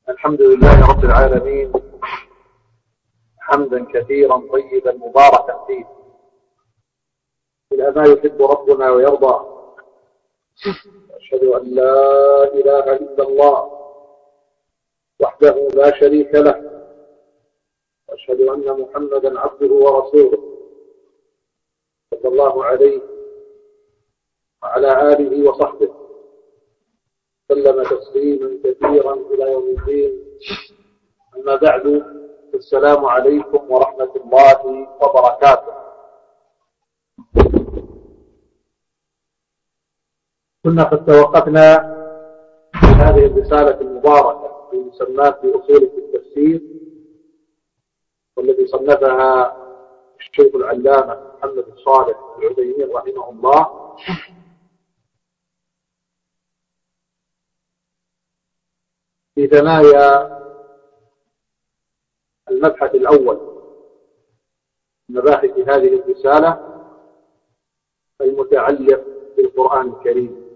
الحمد لله رب العالمين، حمدا كثيرا طيبا مباركا فيه إلى ما يحب ربنا ويرضى. أشهد أن لا إله إلا الله وحده لا شريك له، وأشهد أن محمدا عبده ورسوله صلى الله عليه وعلى آله وصحبه سلم تسليما كثيرا إلى يوم الدين. أما بعد، السلام عليكم ورحمة الله وبركاته. كنا قد توقفنا في هذه الرسالة المباركة المسماة بأصول في التفسير، والذي صنفها الشيخ العلامة محمد الصالح العثيمين رحمه الله، في ثنايا المبحث الأول من مباحث هذه الرسالة المتعلق بالقرآن الكريم.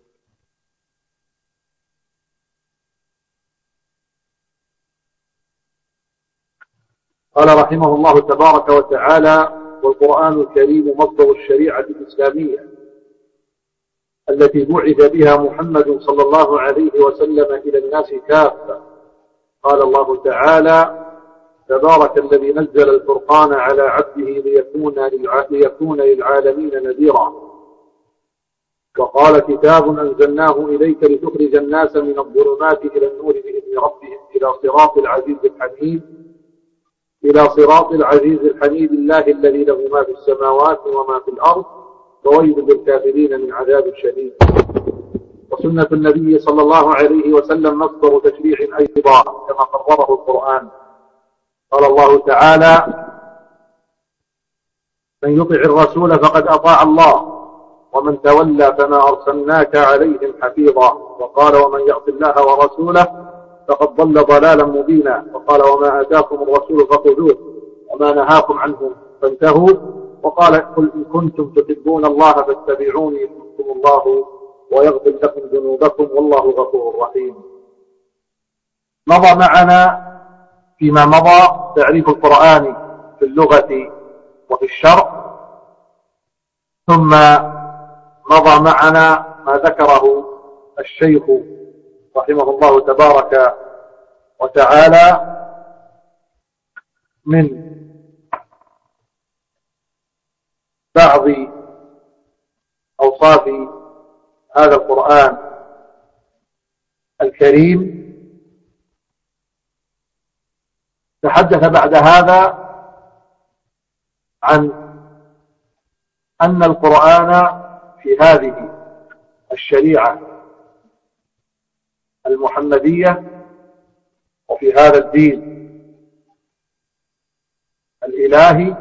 قال رحمه الله تبارك وتعالى: والقرآن الكريم مصدر الشريعة الإسلامية التي بعث بها محمد صلى الله عليه وسلم إلى الناس كافة. قال الله تعالى: تبارك الذي نزل الفرقان على عبده ليكون للعالمين نذيرا. وقال: كتاب أنزلناه إليك لتخرج الناس من الظلمات إلى النور بإذن ربهم إلى صراط العزيز الحميد الله الذي له ما في السماوات وما في الأرض وويل للكافرين من عذاب شديد. وسنة النبي صلى الله عليه وسلم مصدر تشريع أيضا كما قرره القرآن. قال الله تعالى: من يطع الرسول فقد أطاع الله ومن تولى فما أرسلناك عليهم حفيظا. وقال: ومن يعص الله ورسوله فقد ضل ضلالا مبينا. وقال: وما آتاكم الرسول فخذوه وما نهاكم عنه فانتهوا. وقال: قل إن كنتم تحبون الله فاتبعوني يحببكم الله ويغفر لكم ذنوبكم والله غفور رحيم. مضى معنا فيما مضى تعريف القرآن في اللغة وفي الشرع، ثم مضى معنا ما ذكره الشيخ رحمه الله تبارك وتعالى من بعض أوصاف هذا القرآن الكريم. تحدث بعد هذا عن أن القرآن في هذه الشريعة المحمدية وفي هذا الدين الإلهي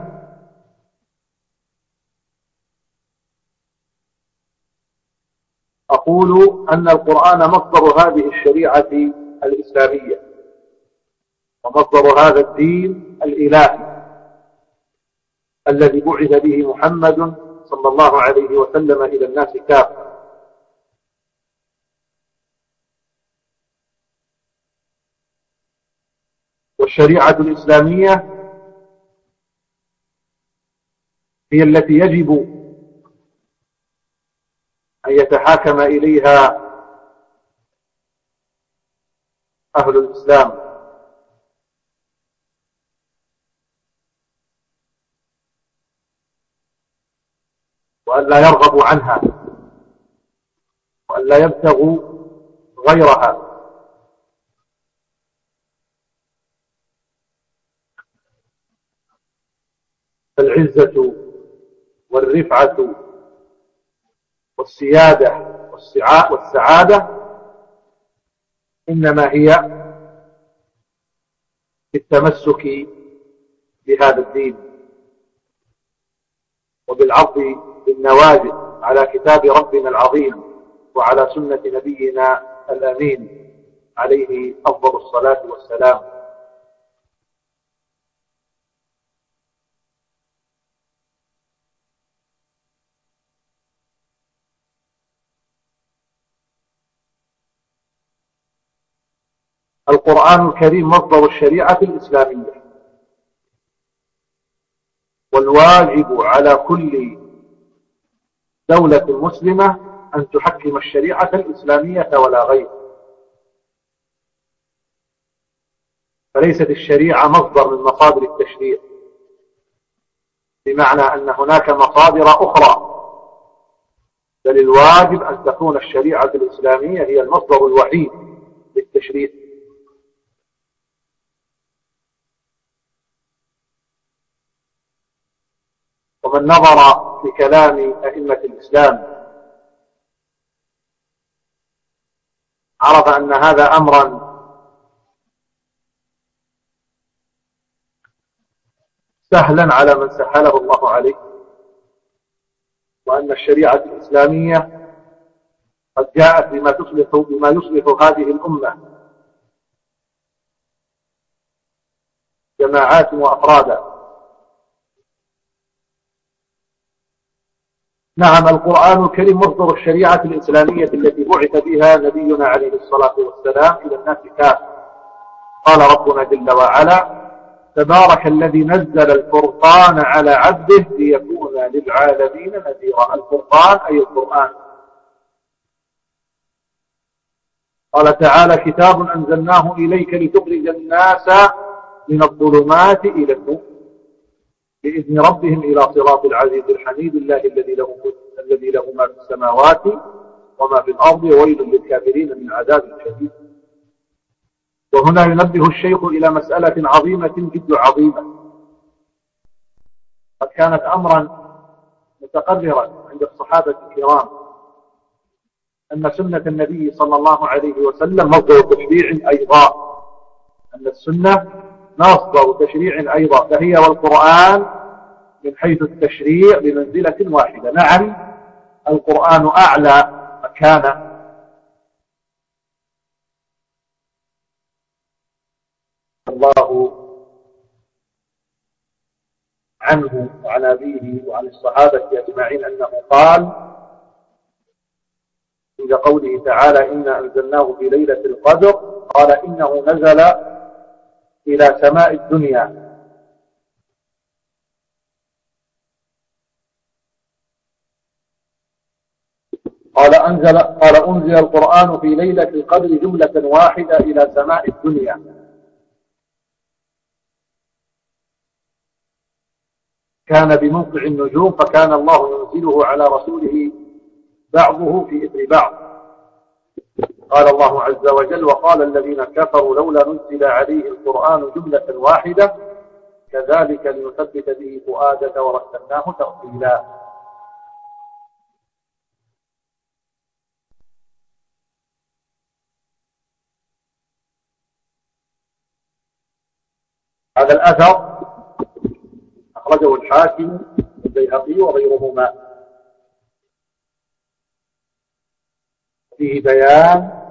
أقول أن القرآن مصدر هذه الشريعة الإسلامية ومصدر هذا الدين الإلهي الذي بعث به محمد صلى الله عليه وسلم إلى الناس كافة. والشريعة الإسلامية هي التي يجب أن يتحاكم إليها أهل الإسلام، وأن لا يرغبوا عنها وأن لا يبتغوا غيرها. فالعزة والرفعة والسيادة والسعادة إنما هي في التمسك بهذا الدين وبالعض بالنواجذ على كتاب ربنا العظيم وعلى سنة نبينا الأمين عليه أفضل الصلاة والسلام. القرآن الكريم مصدر الشريعة الإسلامية، والواجب على كل دولة مسلمة أن تحكم الشريعة الإسلامية ولا غير. فليست الشريعة مصدر من مصادر التشريع، بمعنى أن هناك مصادر أخرى، بل الواجب أن تكون الشريعة الإسلامية هي المصدر الوحيد للتشريع. ومن نظر في كلام أئمة الإسلام عرف أن هذا أمرا سهلا على من سهله الله عليه، وأن الشريعة الإسلامية قد جاءت بما يصلح هذه الأمة جماعات وأفرادا. نعم، القرآن الكريم مصدر الشريعة الإسلامية التي بعث بها نبينا عليه الصلاة والسلام إلى الناس كافة. قال ربنا جل وعلا: تبارك الذي نزل الفرقان على عبده ليكون للعالمين نذيرا. الفرقان أي القرآن. قال تعالى: كتاب أنزلناه إليك لتخرج الناس من الظلمات إلى النور بإذن ربهم إلى صراط العزيز الحميد الله الذي له ما في السماوات وما في الأرض وويل للكافرين من عذاب شديد. وهنا ينبه الشيخ إلى مسألة عظيمة جد عظيمة قد كانت أمرا متقررا عند الصحابة الكرام، أن سنة النبي صلى الله عليه وسلم مصدر تشريع أيضا، أن السنة مصدر تشريع أيضا، فهي والقرآن من حيث التشريع بمنزلة واحدة. نعم، القرآن أعلى مكانة، الله عنه وعن أبيه وعن الصحابة أجمعين أنه قال عند قوله تعالى: إنا أنزلناه في ليلة القدر، قال: إنه نزل إلى سماء الدنيا قال أنزل القرآن في ليلة القدر جملة واحدة إلى سماء الدنيا. كان بموقع النجوم، فكان الله ينزله على رسوله بعضه في إثر بعض. قال الله عز وجل: وقال الذين كفروا لولا نزل عليه القرآن جملة واحدة كذلك لنثبت به فؤادك ورتلناه ترتيلا. هذا الأثر أخرجه الحاكم والبيهقي وغيرهما، فيه بيان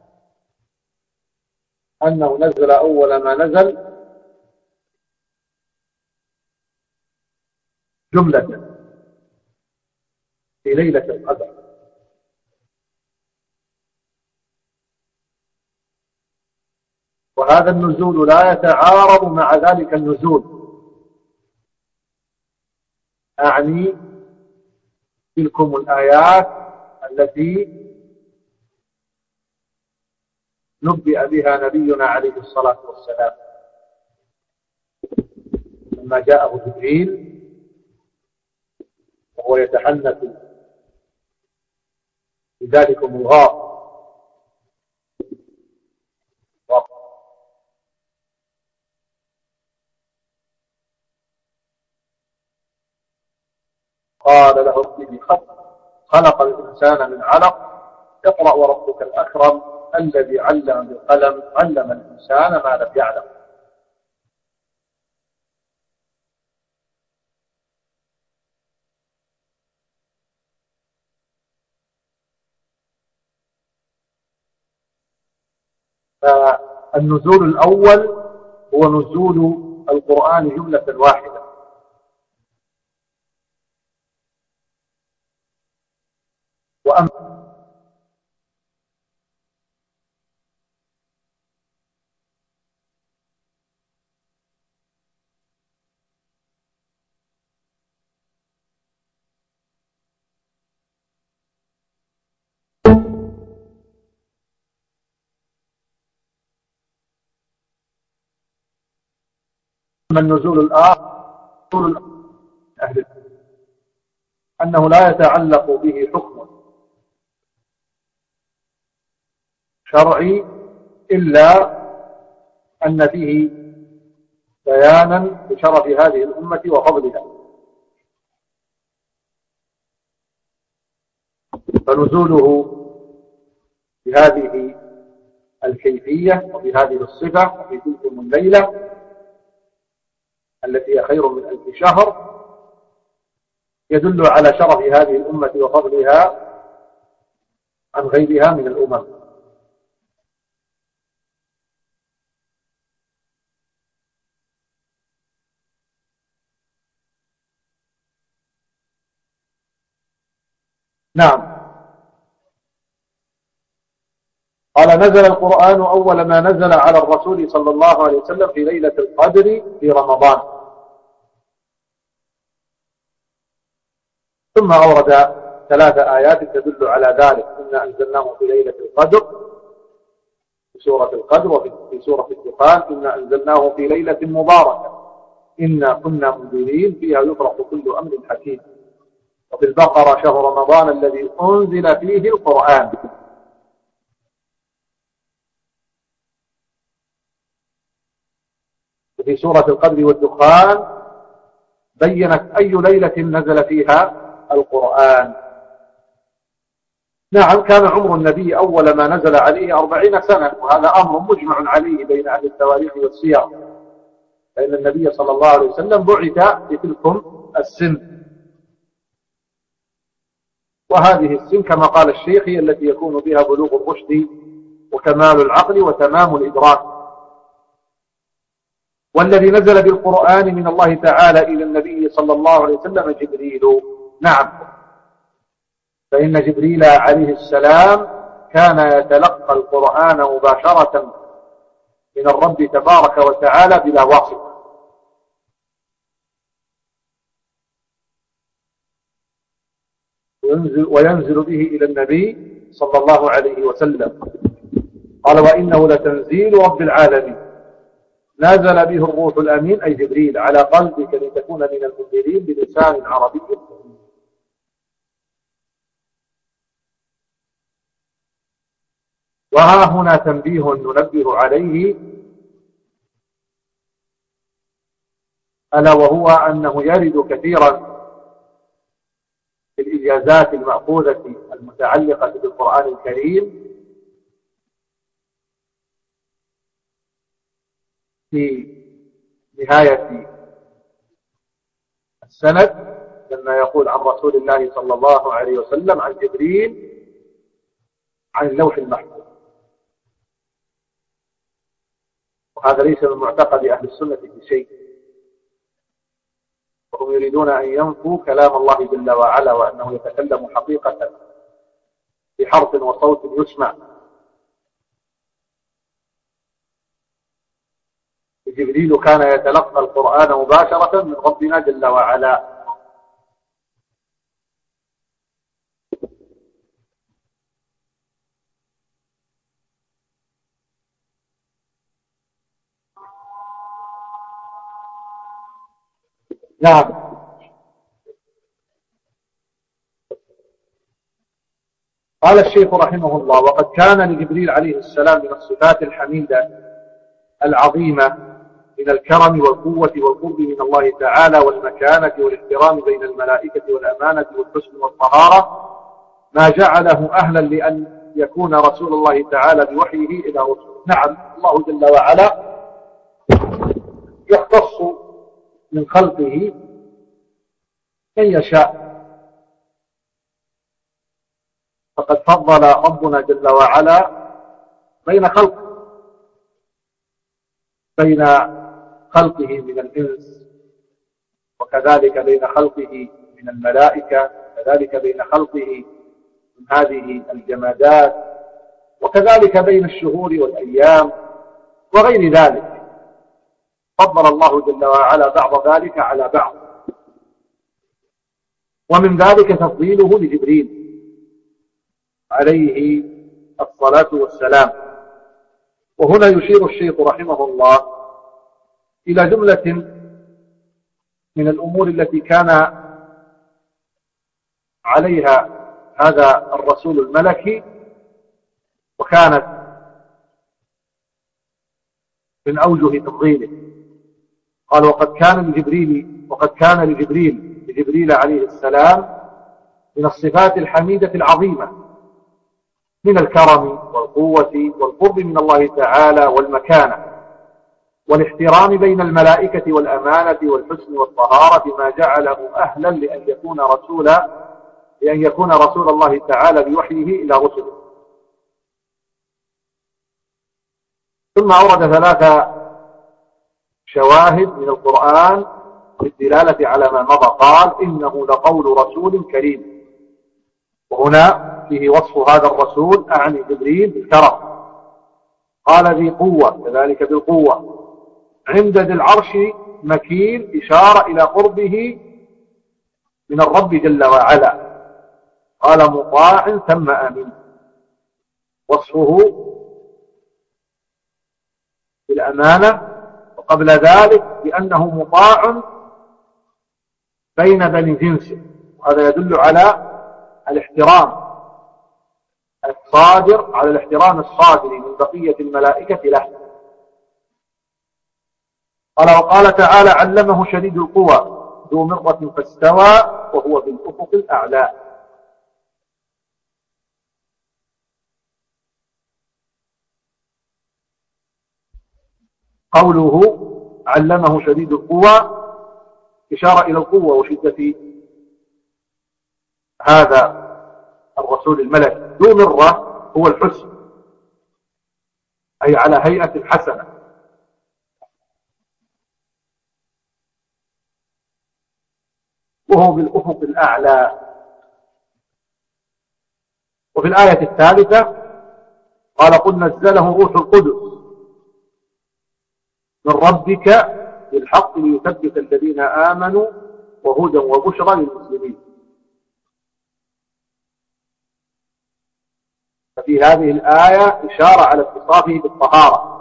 أنه نزل أول ما نزل جملة في ليلة القدر. وهذا النزول لا يتعارض مع ذلك النزول، أعني تلكم الآيات التي نبئ بها نبينا عليه الصلاة والسلام لما جاءه جبريل وهو يتحنث في ذلكم الغار، قال له: ابني خلق الإنسان من علق اقرأ وربك الأكرم الذي علم بالقلم علم الإنسان ما لم يعلم. فالنزول الأول هو نزول القرآن جملة واحدة، وأما النزول الآخر نزول أهل أنه لا يتعلق به حكم شرعي إلا أن فيه بيانا بشرف هذه الأمة وفضلها. فنزوله بهذه الكيفية وبهذه الصفة وفي تلكم الليلة التي هي خير من 1000 شهر يدل على شرف هذه الأمة وفضلها عن غيرها من الأمم. نعم. قال نزل القرآن أول ما نزل على الرسول صلى الله عليه وسلم في ليلة القدر في رمضان. ثم أورد 3 آيات تدل على ذلك: إنا أنزلناه في ليلة القدر في سورة القدر، وفي سورة الدخان إنا أنزلناه في ليلة مباركة إنا كنا منذرين فيها يفرق كل أمر حكيم. وفي البقرة شهر رمضان الذي أنزل فيه القرآن. وفي سورة القدر والدخان بينت أي ليلة نزل فيها القرآن. نعم، كان عمر النبي أول ما نزل عليه 40 سنة، وهذا أمر مجمع عليه بين أهل التواريخ والسير، فإن النبي صلى الله عليه وسلم بعث في تلكم السن، وهذه السن كما قال الشيخ هي التي يكون بها بلوغ الرشد وكمال العقل وتمام الإدراك. والذي نزل بالقرآن من الله تعالى إلى النبي صلى الله عليه وسلم جبريل. نعم، فإن جبريل عليه السلام كان يتلقى القرآن مباشرة من الرب تبارك وتعالى بلا واسطة. وينزل به إلى النبي صلى الله عليه وسلم. قال وإنه لتنزيل رب العالمين نزل به الروح الأمين أي جبريل على قلبك لتكون من المنذرين بلسان عربي. وها هنا تنبيه ننبه عليه، ألا وهو أنه يرد كثيرا في الإجازات المأخوذة المتعلقة بالقرآن الكريم في نهاية السند لما يقول عن رسول الله صلى الله عليه وسلم عن جبريل عن اللوح المحفوظ. وهذا ليس من معتقد أهل السنة في شيء، وهم يريدون أن ينفوا كلام الله جل وعلا وأنه يتكلم حقيقة بحرف وصوت يسمع. جبريل كان يتلقى القرآن مباشرة من ربنا جل وعلا. نعم. قال الشيخ رحمه الله وقد كان لجبريل عليه السلام من الصفات الحميدة العظيمة من الكرم والقوة والقرب من الله تعالى والمكانة والاحترام بين الملائكة والأمانة والحسن والطهارة ما جعله أهلا لأن يكون رسول الله تعالى بوحيه إلى رسله. نعم، الله جل وعلا يختص من خلقه من يشاء، فقد فضل ربنا جل وعلا بين خلقه من الإنس، وكذلك بين خلقه من الملائكة، كذلك بين خلقه من هذه الجمادات، وكذلك بين الشهور والأيام وغير ذلك. فضل الله جل وعلا بعض ذلك على بعض، ومن ذلك تفضيله لجبريل عليه الصلاة والسلام. وهنا يشير الشيخ رحمه الله إلى جملة من الأمور التي كان عليها هذا الرسول الملكي، وكانت من أوجه تفضيله. قال وقد كان لجبريل عليه السلام من الصفات الحميدة العظيمة من الكرم والقوة والقرب من الله تعالى والمكانة والاحترام بين الملائكة والأمانة والحسن والطهارة، ما جعله أهلا لأن يكون رسول الله تعالى بوحيه إلى رسله. ثم أورد 3 شواهد من القرآن بالدلالة على ما مضى. قال إنه لقول رسول كريم، وهنا فيه وصف هذا الرسول أعني جبريل بالكرم. قال ذي قوة، كذلك بالقوة. عند ذي العرش مكين، إشارة إلى قربه من الرب جل وعلا. قال مطاع ثم أمين. وصفه بالأمانة، وقبل ذلك بأنه مطاع بين بني جنسه، وهذا يدل على الاحترام الصادر من بقية الملائكة له. وقال تعالى علمه شديد القوى ذو مرة فاستوى وهو بالأفق الأعلى. قوله علمه شديد القوى إشارة إلى القوة وشدة هذا الرسول الملك. ذو مرة هو الحسن، أي على هيئة حسنة. وهو بالأفق الأعلى. وفي الآية الثالثة قال قل نزله روح القدس من ربك بالحق ليثبت الذين آمنوا وهدى وبشرى للمسلمين. ففي هذه الآية إشارة على اتصافه بالطهارة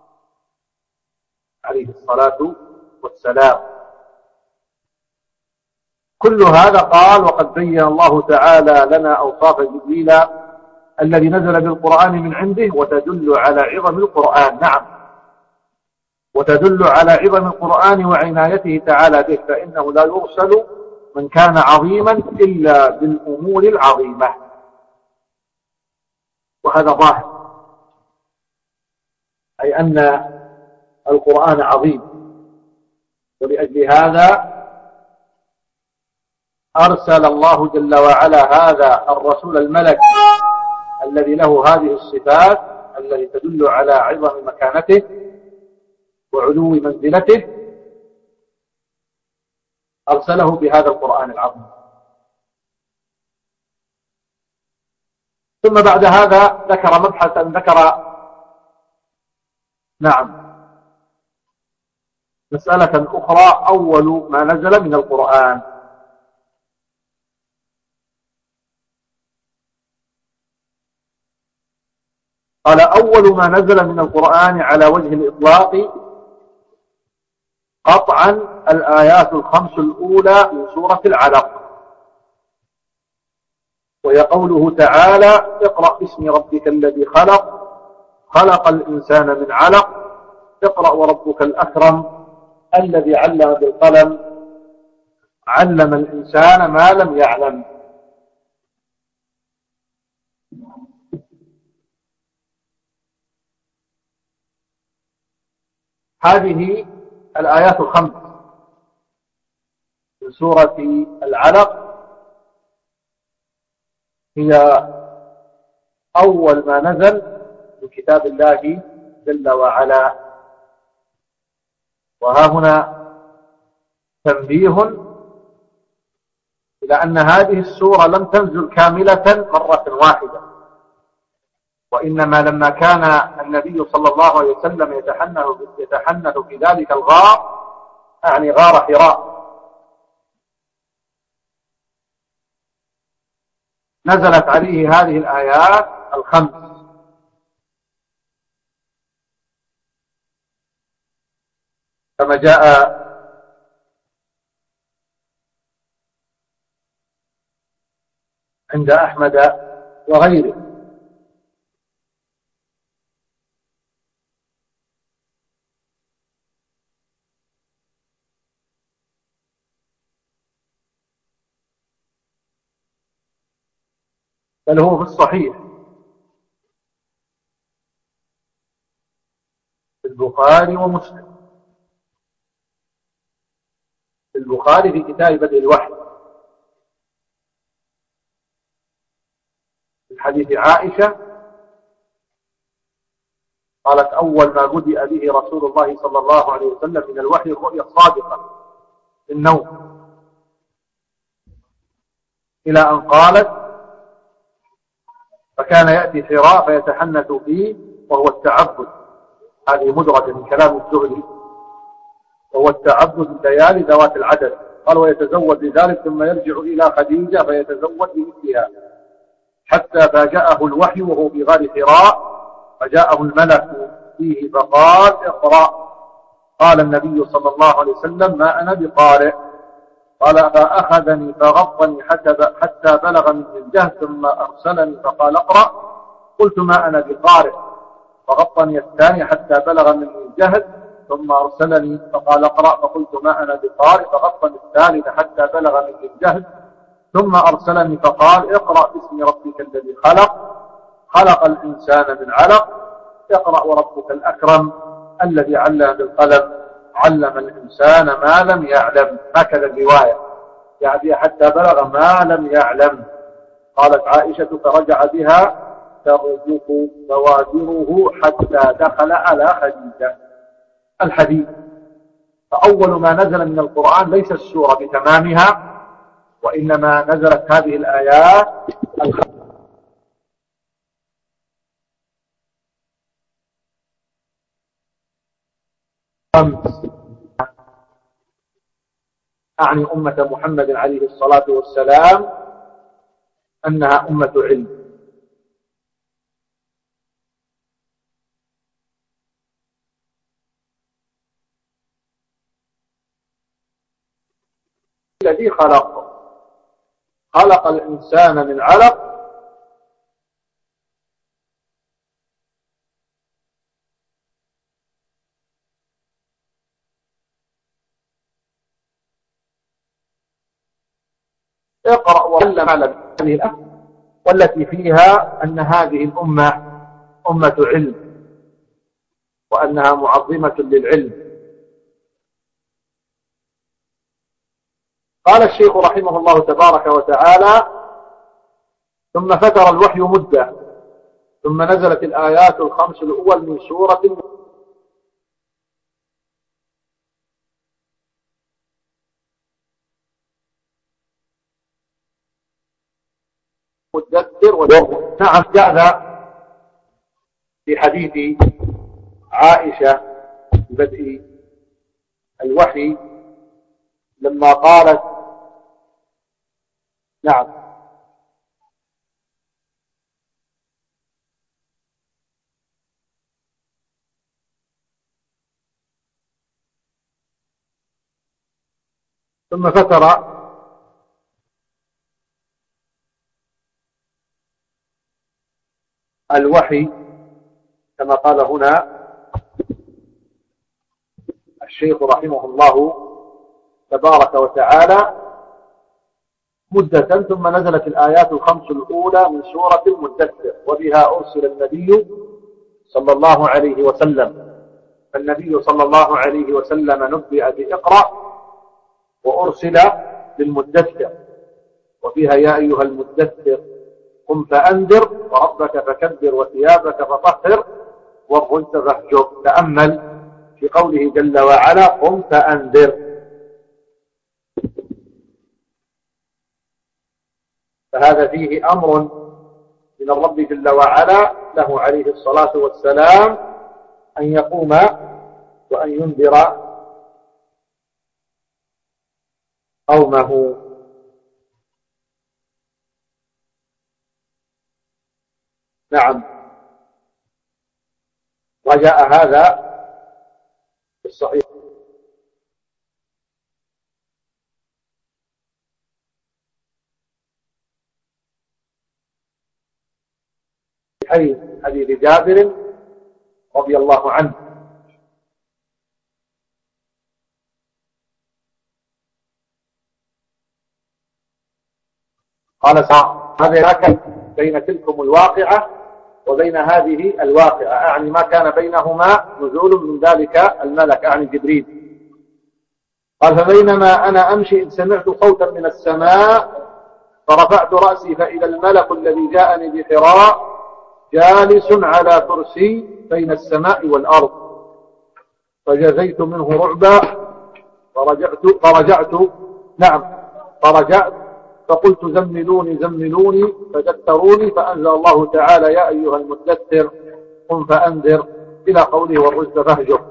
عليه الصلاة والسلام. كل هذا قال وقد بين الله تعالى لنا أوصاف جبريل الذي نزل بالقرآن من عنده، وتدل على عظم القرآن. نعم، وتدل على عظم القرآن وعنايته تعالى به، فإنه لا يرسل من كان عظيما إلا بالأمور العظيمة، وهذا ظاهر، أي أن القرآن عظيم. ولأجل هذا أرسل الله جل وعلا هذا الرسول الملك الذي له هذه الصفات التي تدل على عظم مكانته وعلو منزلته، أرسله بهذا القرآن العظيم. ثم بعد هذا ذكر مبحثا، مسألة أخرى، أول ما نزل من القرآن. قال أول ما نزل من القرآن على وجه الإطلاق قطعا الآيات الخمس الأولى من سورة العلق، وهي قوله تعالى اقرأ باسم ربك الذي خلق الإنسان من علق، اقرأ وربك الأكرم الذي علم بالقلم علم الإنسان ما لم يعلم. هذه الآيات الخمس من سورة العلق هي أول ما نزل من كتاب الله جل وعلا. وها هنا تنبيه إلى أن هذه السورة لم تنزل كاملة مرة واحدة، وإنما لما كان النبي صلى الله عليه وسلم يتحنث في ذلك الغار، أعني غار حراء، نزلت عليه هذه الآيات الخمس. كما جاء عند أحمد وغيره. بل هو في الصحيح في البخاري ومسلم. في البخاري في كتاب بدء الوحي في حديث عائشة قالت أول ما بدأ به رسول الله صلى الله عليه وسلم من الوحي الرؤيا الصادقة في النوم، إلى أن قالت فكان يأتي حراء فيتحنث فيه وهو التعبد. هذه مدرجة من كلام الزهري، وهو التعبد الليالي ذوات العدد. قال ويتزود لذلك ثم يرجع إلى خديجة فيتزود بمثلها حتى فاجأه الوحي وهو في غار حراء، فجاءه الملك فيه فقال اقرأ. قال النبي صلى الله عليه وسلم ما أنا بقارئ. قال فأخذني فغطني حتى بلغ مني الجهد ثم أرسلني فقال اقرأ. قلت ما أنا بقارئ. فغطني الثاني حتى بلغ مني الجهد ثم أرسلني فقال اقرأ. فقلت ما أنا بقارئ. فغطني الثالث حتى بلغ مني الجهد ثم أرسلني فقال اقرأ باسم ربك الذي خلق خلق الإنسان من علق اقرأ وربك الأكرم الذي علم بالقلم علم الإنسان ما لم يعلم. هكذا الرواية يعني حتى بلغ ما لم يعلم. قالت عائشة فرجع بها ترجف بوادره حتى دخل على خديجة. الحديث فأول ما نزل من القرآن ليس السورة بتمامها، وإنما نزلت هذه الآيات الخمس. أعني أمة محمد عليه الصلاة والسلام أنها أمة علم. الذي خلق الإنسان من علق اقرأ وعلم هذه الآية والتي فيها أن هذه الأمة أمة علم وأنها معظمة للعلم. قال الشيخ رحمه الله تبارك وتعالى ثم فتر الوحي مدة ثم نزلت الآيات الخمس الأول من سورة مدثر. نعم جاء في حديث عائشة بدء الوحي لما قالت نعم ثم فتر الوحي كما قال هنا الشيخ رحمه الله تبارك وتعالى مدة ثم نزلت الآيات الخمس الأولى من سورة المدثر وبها أرسل النبي صلى الله عليه وسلم. فالنبي صلى الله عليه وسلم نبئ بإقرأ وأرسل بالمدثر وفيها يا أيها المدثر قم فأنذر وربك فكبر وثيابك فطهر والرجز فاهجر. تأمل في قوله جل وعلا قم فأنذر، فهذا فيه أمر من الرب جل وعلا له عليه الصلاة والسلام أن يقوم وأن ينذر قومه. نعم وجاء هذا في الصحيح. الصحيحين حديث جابر رضي الله عنه. قال هذا بين تلكم الواقعة وبين هذه الواقعة، أعني ما كان بينهما نزول من ذلك الملك، أعني جبريل. قال فبينما أنا أمشي إذ سمعت صوتا من السماء فرفعت رأسي فإذا الملك الذي جاءني بحراء جالس على كرسي بين السماء والأرض، فجزيت منه رعبا فرجعت فقلت زملوني زملوني فدثروني، فأنزل الله تعالى يا أيها المدثر قم فأنذر إلى قوله والرجز فاهجر.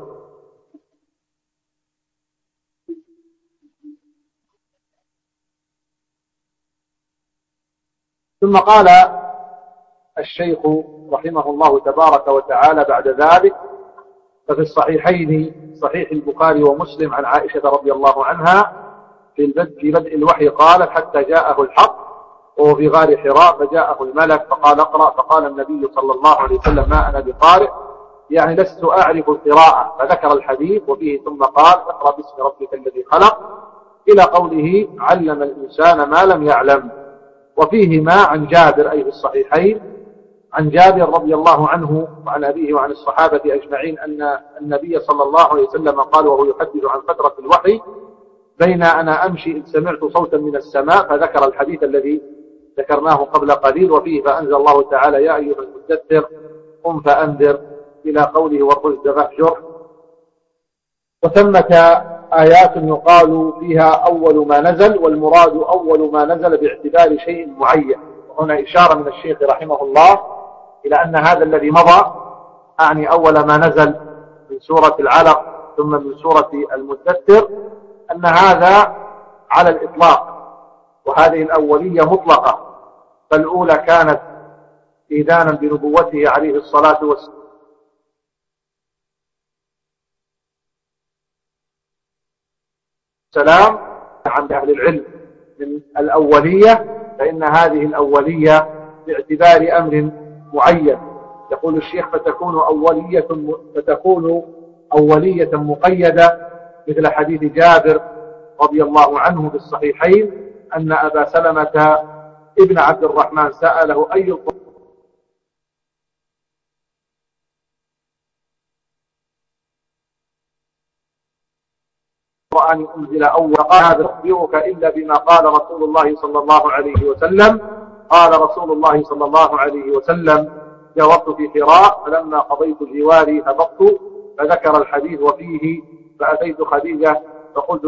ثم قال الشيخ رحمه الله تبارك وتعالى بعد ذلك: ففي الصحيحين صحيح البخاري ومسلم عن عائشة رضي الله عنها في بدء الوحي قالت: حتى جاءه الحق وهو في غار حراء فجاءه الملك فقال اقرأ، فقال النبي صلى الله عليه وسلم: ما أنا بقارئ، يعني لست أعرف القراءة، فذكر الحديث وفيه ثم قال: اقرأ باسم ربك الذي خلق إلى قوله علم الإنسان ما لم يعلم. وفيهما عن جابر أي في الصحيحين عن جابر رضي الله عنه وعن أبيه وعن الصحابة أجمعين أن النبي صلى الله عليه وسلم قال وهو يحدث عن فترة الوحي: بين أنا أمشي إذ سمعت صوتا من السماء، فذكر الحديث الذي ذكرناه قبل قليل وفيه فأنزل الله تعالى يا أيها المدثر قم فأنذر إلى قوله والرجز فاهجر. وثمة آيات يقال فيها أول ما نزل، والمراد أول ما نزل باعتبار شيء معين. وهنا إشارة من الشيخ رحمه الله إلى أن هذا الذي مضى أعني أول ما نزل من سورة العلق ثم من سورة المدثر أن هذا على الإطلاق، وهذه الأولية مطلقة، فالأولى كانت إيذانا بنبوته عليه الصلاة والسلام عند أهل العلم من الأولية، فإن هذه الأولية باعتبار أمر معين. يقول الشيخ فتكون أولية مقيدة مثل حديث جابر رضي الله عنه في الصحيحين أن أبا سلمة ابن عبد الرحمن سأله أي القرآن أنزل أول، قال هذا أخبرك إلا بما قال رسول الله صلى الله عليه وسلم. قال رسول الله صلى الله عليه وسلم: جاورت في حراء فلما قضيت جواري هبطت، فذكر الحديث وفيه فأتيت خديجة فقلت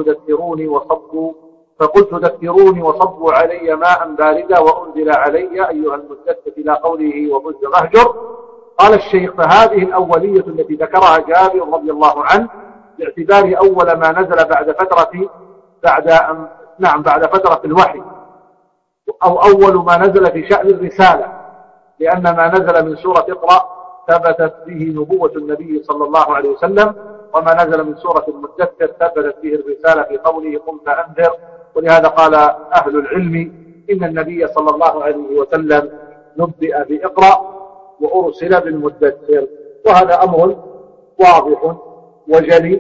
دثروني وصبوا علي ماء باردا وأنزل علي أيها المدثر إلى قوله وبز مهجر. قال الشيخ: فهذه الأولية التي ذكرها جابر رضي الله عنه باعتبار أول ما نزل بعد فترة الوحي، أو أول ما نزل في شأن الرسالة، لأن ما نزل من سورة اقرأ ثبتت به نبوة النبي صلى الله عليه وسلم، وما نزل من سورة المدثر ثبتت به الرسالة في قوله قم فأنذر. ولهذا قال أهل العلم إن النبي صلى الله عليه وسلم نبئ بإقرأ وأرسل بالمدثر، وهذا أمر واضح وجلي،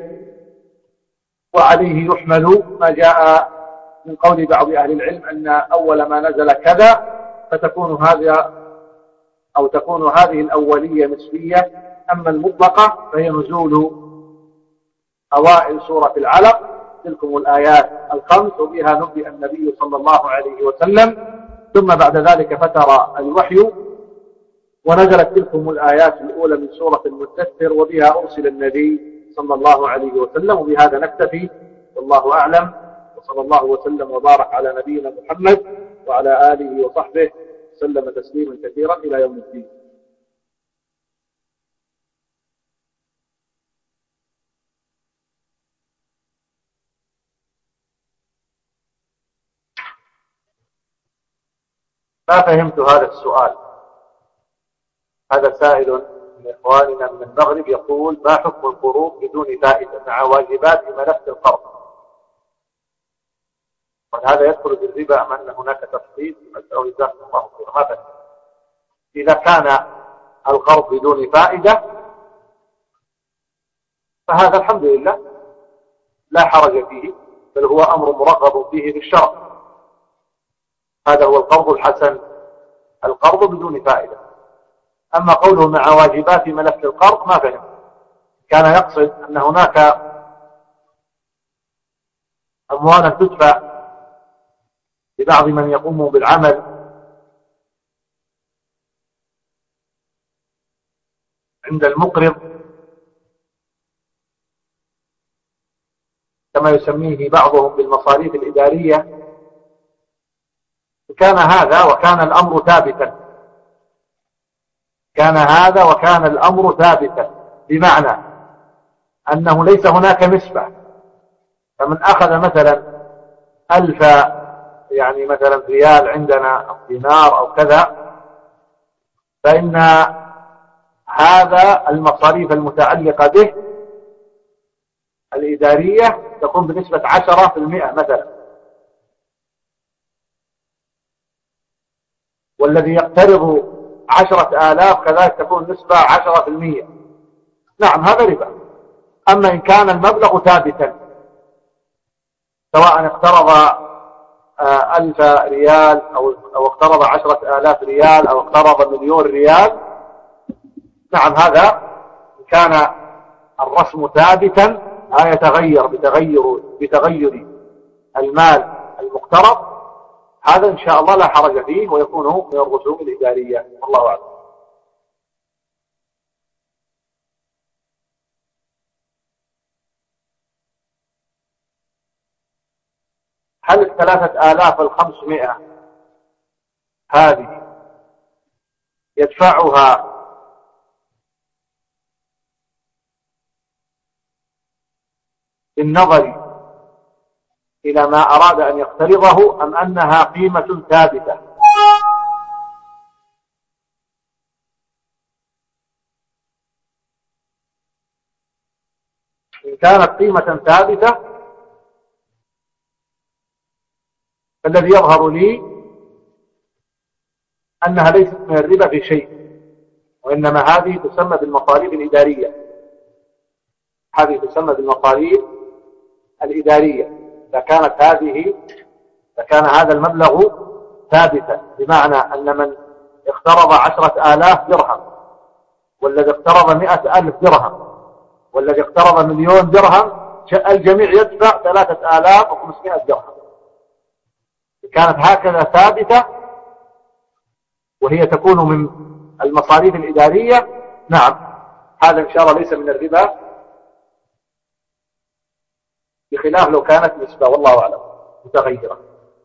وعليه يحمل ما جاء من قول بعض أهل العلم أن أول ما نزل كذا، فتكون هذه الأولية نسبية. أما المطلقة فهي نزول أوائل سورة العلق، تلكم الآيات الخمس وبها نبئ النبي صلى الله عليه وسلم، ثم بعد ذلك فتر الوحي ونزلت تلكم الآيات الأولى من سورة المدثر وبها أرسل النبي صلى الله عليه وسلم. وبهذا نكتفي، والله أعلم، وصلى الله وسلم وبارك على نبينا محمد وعلى آله وصحبه سلم تسليما كثيرا إلى يوم الدين. ما فهمت هذا السؤال. هذا سائل من إخواننا من المغرب يقول: ما حكم القروض بدون فائدة مع واجبات ملف القرض؟ وهذا يدخل بالربا أم أن هناك تفصيل؟ أسأل جزاكم الله خيرا. إذا كان القرض بدون فائدة، فهذا الحمد لله لا حرج فيه، بل هو أمر مرغب فيه بالشرع. هذا هو القرض الحسن، القرض بدون فائدة. أما قوله مع واجبات ملف القرض ما فهم، كان يقصد أن هناك أموالا تدفع لبعض من يقوم بالعمل عند المقرض كما يسميه بعضهم بالمصاريف الإدارية. كان هذا وكان الأمر ثابتا، كان هذا وكان الأمر ثابتا، بمعنى أنه ليس هناك نسبة. فمن أخذ مثلا 1000 يعني مثلا ريال عندنا أو دينار أو كذا، فإن هذا المصاريف المتعلقة به الإدارية تكون بنسبة 10% مثلا، والذي يقترض 10,000 كذلك تكون نسبة 10%. نعم هذا ربا. أما إن كان المبلغ ثابتا، سواء اقترض 1000 ريال أو اقترض 10,000 ريال أو اقترض 1,000,000 ريال، نعم هذا إن كان الرسم ثابتا لا يتغير بتغير المال المقترض، هذا إن شاء الله لا حرج فيه ويكون من الرسوم الإدارية. والله أعلم. هل 3,500 هذه يدفعها بالنظر إلى ما أراد أن يقترضه، أم أنها قيمة ثابتة؟ إن كانت قيمة ثابتة فالذي يظهر لي أنها ليست من الربا في شيء، وإنما هذه تسمى بالمصاريف الإدارية. هذه تسمى بالمصاريف الإدارية إذا كان هذا المبلغ ثابتا، بمعنى أن من اقترض 10,000 درهم، والذي اقترض 100,000 درهم، والذي اقترض 1,000,000 درهم، الجميع يدفع 3,500 درهم. كانت هكذا ثابتة وهي تكون من المصاريف الإدارية، نعم هذا إن شاء الله ليس من الربا، بخلاف لو كانت نسبة والله أعلم متغيرة.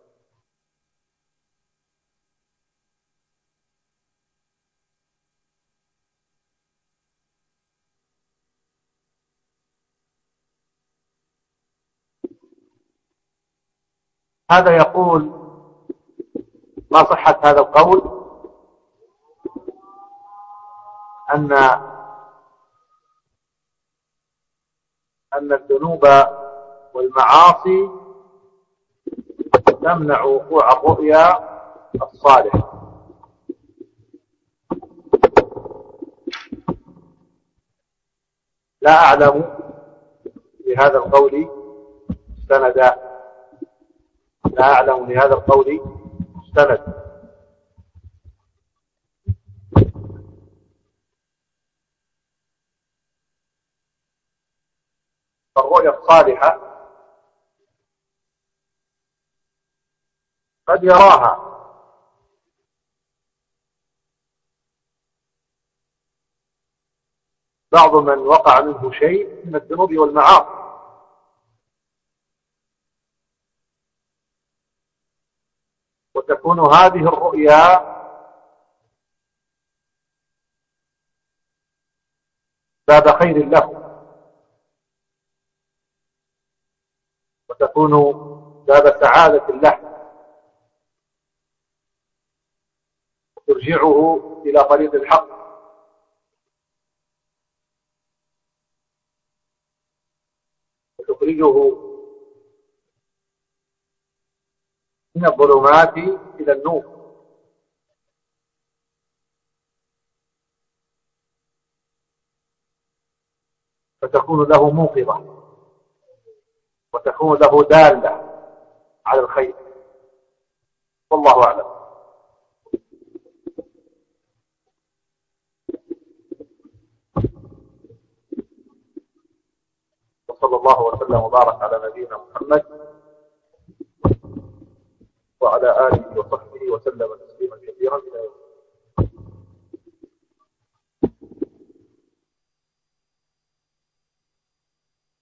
هذا يقول: ما صحة هذا القول أن الذنوب والمعاصي تمنع وقوع الرؤيا الصالحة؟ لا أعلم لهذا القول مستندا، لا أعلم لهذا القول مستند. الرؤيا الصالحة قد يراها بعض من وقع منه شيء من الذنوب والمعاصي، وتكون هذه الرؤيا باب خير له، وتكون باب سعادة له، ترجعه إلى طريق الحق، وتخرجه من الظلمات إلى النور. فتكون له موقظة وتكون له دالة على الخير. والله أعلم. وصلى الله وسلم وبارك على نبينا محمد